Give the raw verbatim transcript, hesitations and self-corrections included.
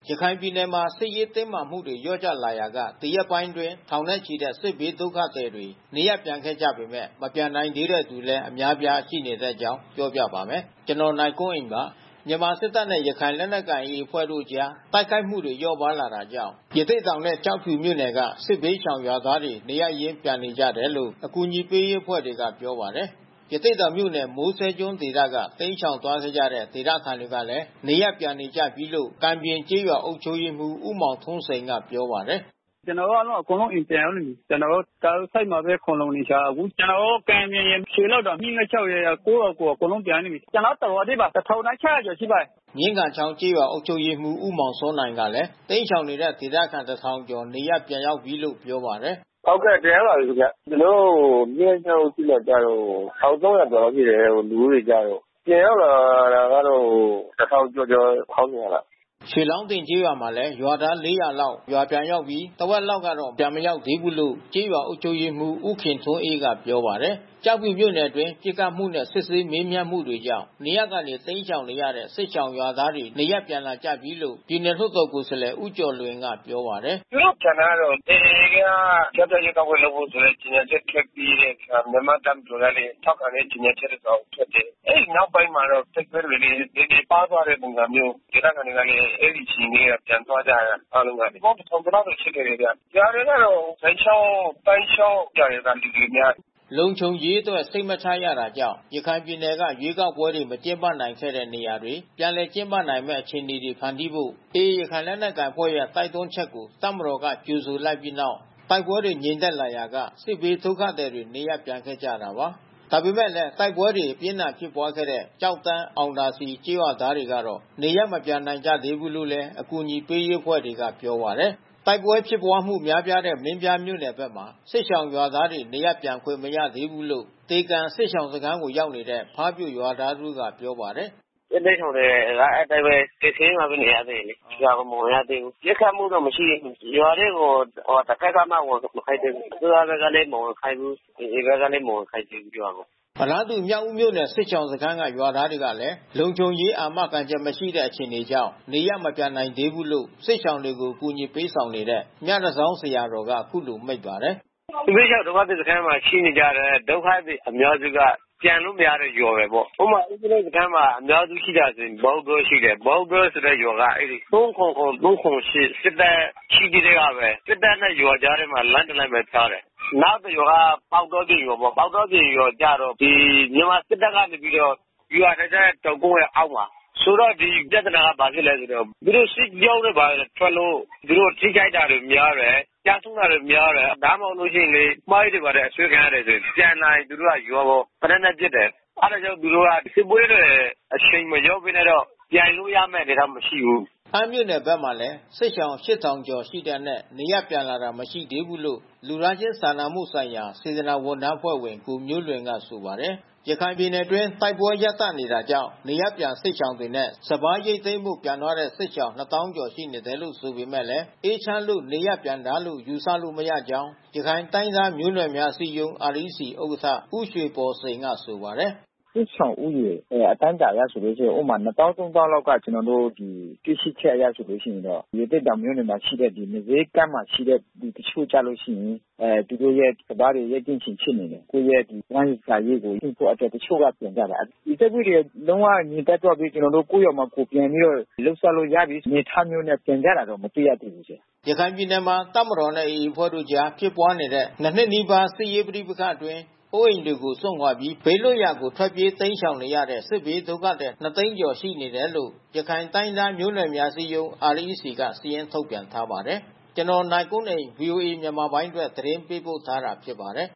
ရခိုင်ပြည်နယ်မှာစစ်ရေးတင်းမာမှုတွေလျော့ကျလာရာကတရက်ပိုင်းတွင်ထောင်နဲ့ချီတဲ့စစ်ဘေးဒုက္ခသည်တွေနေရပ်ပြန်ခဲ့ကြပေမဲ့မပြန်နိုင်သေးတဲ့သူလည်းအများပြားရှိနေတဲ့အကြောင်းပြောပြပါမယ်။ ကျွန်တော်နိုင်ကွန်းအိန်ပါမြန်မာစစ်တပ်နဲ့ရခိုင်လက်နက်ကိုင် A အဖွဲ့တို့ကြားတိုက်ခိုက်မှုတွေလျော့ပါးလာတာကြောင့်ရသေ့တောင်နဲ့ကျောက်ဖြူမြို့နယ်ကစစ်ဘေးရှောင်ရွာသားတွေနေရပ်ရင်းပြန်နေကြတယ်လို့အကူအညီပေးရေးအဖွဲ့တွေကပြောပါတယ်။ ရသေ့တောင်မြို့နယ်မိုးစဲကျွန်းဒေသကတိမ်းရှောင်သွားခဲ့ကြတဲ့ဒေသခံတွေကလည်းနေရပ်ပြန်နေကြပြီလို့ကံပြင်ကျေးရွာအုပ်ချုပ်ရေးမှူးဦးမောင်ထွန်းစိန်ကပြောပါတယ်။ "ကျွန်တော်တို့အကုန်လုံးအိမ်ပြန်ရောက်နေပြီ။ ကျွန်တော်တို့ကားဆိုက်မှာပဲခိုလှုံနေကြတယ်။ အခုကျွန်တော်တို့ကံပြင်ရယ်ရွှေလောင်းတင်မြင်းဂန်ချောင်းရယ်ကိုယ့်ရွာကိုယ်အကုန်လုံးပြန်နေပြီ။ ကျွန်တော်တို့တော်တော်လေးပါ တထောင်နဲ့ခြောက်ရာကျော်ရှိပါတယ်။" မြင်းဂန်ချောင်းကျေးရွာအုပ်ချုပ်ရေးမှူးဦးမောင်စောနိုင်ကလည်းတိမ်းရှောင်နေတဲ့ဒေသခံတထောင်ကျော်နေရပ်ပြန်ရောက်ပြီလို့ပြောပါတယ်။ "ဟုတ်ကဲ့ပြန်ရောက်လာပြီခင်ဗျ။ ကျွန်တော်တို့မြင်းဂန်ချောင်းအုပ်စုမှာကျတော့တထောင်သုံးရာကျော်လောက်ရှိတယ်လူဦးရေကျတော့။ ပြန်ရောက်လာတာကတော့တထောင်ကျော်ကျော် ခေါက်နေရတာ။ " ရွှေလောင်းတင်ကျေးရွာမှာလည်းရွာသား လေးရာ လောက်ရွာပြန်ရောက်ပြီးတဝက်လောက်ကတော့ပြန်မရောက်သေးဘူးလို့ကျေးရွာအုပ်ချုပ်ရေးမှူးဦးခင်ထွန်းအေးကပြောပါတယ်။ ကျောက်ဖြူမြို့နယ်အတွင်းပစ်ခတ်မှုနဲ့စစ်ဆေးမေးမြန်းမှုတွေကြောင့်နေရပ်ကနေတိမ်းရှောင်နေရတဲ့စစ်ရှောင်ရွာသားတွေနေရပ်ပြန်လာကြပြီလို့ပြည်နယ်လွှတ်တော်ကိုယ်စားလှယ်ဦးကျော်လွင်ကပြောပါတယ်။ "သူတို့ပြန်တာကတော့ အေအေကကြားဖြတ်ရွေးကောက်ပွဲလုပ်ဖို့ဆိုတဲ့ကြေညာချက်ထွက်ပြီးတဲ့အခါမြန်မာ့တပ်မတော်ကလည်းထောက်ခံတဲ့ကြေညာချက်တစောင်ထွက်တယ်။ အဲဒီနောက်ပိုင်းမှာတော့တိုက်ပွဲတွေနည်းနည်းပါးသွားတဲ့ပုံစံမျိုးဒေသခံတွေကလည်းအဲဒီအချိန်ကတည်းကပြန်သွားကြတာအားလုံးက။ ပေါင်းတထောင်ကျော်လောက်တော့ရှိခဲ့တယ်ဗျ။ ရွာတွေကတော့ဇိုင်ချောင်းပန်းချောင်းရွာတွေကလူတွေများတယ်။" လုံခြုံရေးအတွက်စိတ်မချရတာကြောင့်ရခိုင်ပြည်နယ်ကရွေးကောက်ပွဲတွေမကျင်းပနိုင်ခဲ့တဲ့နေရာတွေပြန်လည်ကျင်းပနိုင်မယ့်အခြေအနေတွေဖန်တီးဖို့ အေအေ ရခိုင်လက်နက်ကိုင်အဖွဲ့ရဲ့တိုက်တွန်းချက်ကိုတပ်မတော်ကကြိုဆိုလိုက်ပြီးနောက်တိုက်ပွဲတွေငြိမ်သက်လာရာကစစ်ဘေးဒုက္ခသည်တွေနေရပ်ပြန်ခဲ့ကြတာပါ။ ဒါပေမဲ့လည်းတိုက်ပွဲတွေအပြင်းအထန်ဖြစ်ပွားခဲ့တဲ့ကျောက်တန်းအောင်သာစည်ကျေးရွာသားတွေကတော့နေရပ်မပြန်နိုင်ကြသေးဘူးလို့လည်းအကူအညီပေးရေးအဖွဲ့တွေကပြောပါတယ်။ တိုက်ပွဲဖြစ်ပွါးမှုများပြားတဲ့မင်းပြားမြို့နယ်ဘက်မှာစစ်ရှောင်ရွာသားတွေနေရပ်ပြန်ခွင့်မရသေးဘူးလို့သေကန်စစ်ရှောင်စခန်းကိုရောက်နေတဲ့ဖားပြိုရွာသားတဦးကပြောပါတယ်။ "စစ်ဘေးရှောင်တွေကအဲဒီအတိုင်းပဲကယ်ဆယ်ရေးမှာပဲနေရသေးတယ်လေ။ ရွာကိုမဝင်ရသေးဘူး။ ပစ်ခတ်မှုတော့မရှိဘူး။ ရွာထဲကိုတဖက်ကမှဝင်မခိုင်းသေးဘူး။ အစိုးရဘက်ကလည်းမဝင်ခိုင်းဘူး။ အေအေဘက်ကလည်းမဝင်ခိုင်းသေးဘူးရွာကို။ " အလားတူမြောက်ဦးမြို့နယ်စစ်ရှောင်စခန်းကရွာသားတွေကလည်းလုံခြုံရေးအာမခံချက်မရှိတဲ့အခြေအနေကြောင့်နေရပ်မပြန်နိုင်သေးဘူးလို့စစ်ရှောင်တွေကိုအကူညီပေးဆောင်နေတဲ့မြတန်ဆောင်းဆရာတော်ကအခုလိုမိန့်ပါတယ်။ "စစ်ဘေးရှောင်ဒုက္ခသည်စခန်းမှာရှိနေကြတဲ့ဒုက္ခသည်အများစုကပြန်လို့မရတဲ့ရွာတွေပေါ့။ ဥပမာဦးဇင်းတို့စခန်းမှာအများစုရှိတာဆိုရင်ဘောက်တောရှိတယ်။ ဘောက်တောဆိုတဲ့ရွာကအဲဒီသုံး၇၇၊ သုံး၇၈စစ်တပ်ရှိကတည်းကပဲစစ်တပ်နဲ့ရွာကြားထဲမှာလမ်းတလမ်းပဲခြားတယ်။ နောက်တရွာကပေါက်တောပြင်ရွာပေါ့။ ပေါက်တောပြင်ရွာကျတော့ဒီမြန်မာစစ်တပ်ကနေပြီးတော့ဗျူဟာတောင်ကုန်းရဲ့အောက်မှာ။ ဆိုတော့ဒီပြဿနာကဘာဖြစ်လဲဆိုတော့သူတို့စစ်ကြောင်းတွေဘာတွေထွက်လို့သူတို့ထိခိုက်တာတွေများတယ်။ ကျဆုံးတာတွေများတယ်။ ဒါမှမဟုတ်လို့ရှိရင်လေမိုင်းတွေဘာတွေအဆွဲခံရတယ်ဆိုရင်ပြန်လာရင်သူတို့ကရွာကိုသေနတ်နဲ့ပစ်တယ်။ အဲဒါကြောင့်သူတို့ကစစ်ပွဲတွေအရှိန်မလျော့ဘဲနဲ့တော့ပြန်လို့ရမယ့်အနေအထားမရှိဘူး။ " အမ်းမြို့နယ်ဘက်မှာလည်းစစ်ရှောင်ရှစ်ထောင်ကျော်ရှိတဲ့အနက်နေရပ်ပြန်လာတာမရှိသေးဘူးလို့လူသားချင်းစာနာမှုဆိုင်ရာစေတနာ့ဝန်ထမ်းအဖွဲ့ဝင်ကိုမျိုးလွင်ကဆိုပါတယ်။ ရခိုင်ပြည်နယ်အတွင်းတိုက်ပွဲရပ်တန့်နေတာကြောင့်နေရပ်ပြန်စစ်ရှောင်တွေနဲ့စပါးရိတ်သိမ်းဖို့ပြန်သွားတဲ့စစ်ရှောင်နှစ်သောင်းကျော်ရှိနေတယ်လို့ဆိုပေမဲ့အေးချမ်းလို့နေရပ်ပြန်တာလို့ယူဆလို့မရကြောင်းရခိုင်တိုင်းရင်းသားမျိုးနွယ်များအစည်းအရုံး အာር အိုင် စီ ဥက္ကဋ္ဌဦးရွှေဘော်စိန်ကဆိုပါတယ်။ "စစ်ရှောင်ဦးရေအတိုင်းအတာအရဆိုလို့ရှိရင်ဥပမာနှစ်သောင်းသုံးသောင်းလောက်ကကျွန်တော်တို့တွေ့ရှိချက်အရဆိုလို့ရှိရင်တော့ရသေ့တောင်မြို့နယ်မှာရှိတဲ့mirzaကမ်းမှာရှိတဲ့လူတချို့ကျလို့ရှိရင်အဲသူတို့ရဲ့စပါးတွေရိတ်သိမ်းချိန်ဖြစ်နေတယ်။ ကိုယ့်ရဲ့ဝမ်းစာရေးကိုလုပ်ဖို့အတွက်တချို့ကပြန်ကြတယ်။ ဒီတိုက်ပွဲတွေလုံးဝငြိမ်သက်သွားပြီးကျွန်တော်တို့ကိုယ့်ရွာမှာကိုယ်ပြန်ပြီးတော့လုပ်စားလို့ရပြီအနေအထားမျိုးနဲ့ပြန်ကြတာတော့မတွေ့ရသေးဘူး။ " ရခိုင်ပြည်နယ်မှာတပ်မတော်နဲ့အေအေအဖွဲ့တို့အကြားဖြစ်ပွါးနေတဲ့နှစ်နှစ်နီးပါးစစ်ရေးပဋိပက္ခအတွင်းအိုးအိမ်တွေကိုစွန့်ခွာပြီးဘေးလွတ်ရာကိုထွက်ပြေးတိမ်းရှောင်နေရတဲ့စစ်ဘေးဒုက္ခသည်နှစ်သိန်းကျော်ရှိနေတယ်လို့ရခိုင်တိုင်းရင်းသားမျိုးနွယ်များအစည်းအရုံး အာရ် အိုင် စီ ကစာရင်းထုတ်ပြန်ထားပါတယ်။ ကျွန်တော်နိုင်ကွန်းအိန် ဗွီအိုအေမြန်မာပိုင်းအတွက်သတင်းပေးပို့ထားတာဖြစ်ပါတယ်